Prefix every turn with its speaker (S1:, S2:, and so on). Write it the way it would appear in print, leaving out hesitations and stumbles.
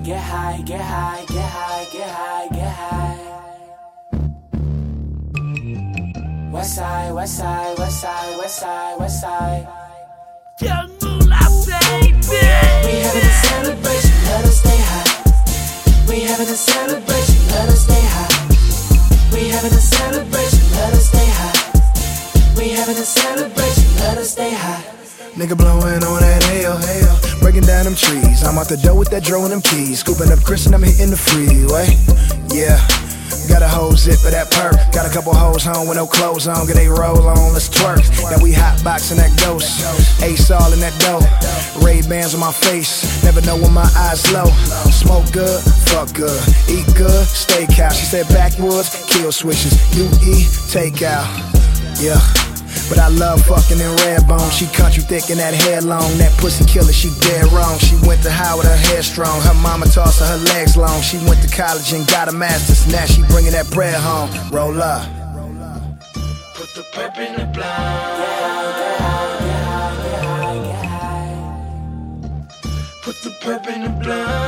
S1: get high, get high, get high, get high, get high. West side, west side, west side, west side, west side.
S2: Young Moolah, baby.
S1: We having a celebration, let us stay high. We having a celebration, let us stay high. We having a celebration, let us stay high. We having a celebration, let us stay high.
S3: Nigga blowing on that hell, breaking down them trees. I'm out the door with that dro and them keys. Scooping up Chris and I'm hitting the freeway. Yeah, got a whole zip of that perk. Got a couple hoes home with no clothes on. Get they roll on, let's twerk. Now we hot boxing that ghost. Ace all in that dough. Ray-Bans on my face. Never know when my eyes low. Smoke good, fuck good. Eat good, steakhouse. She said backwoods, kill switches. You eat, take out. Yeah. But I love fucking in Redbone. She country thick and that hair long. That pussy killer, she dead wrong. She went to high with her hair strong. Her mama tossed her legs long. She went to college and got a master's. Now she bringing that bread home. Roll up.
S2: Put the pep in the blind. Put the pep in the blind.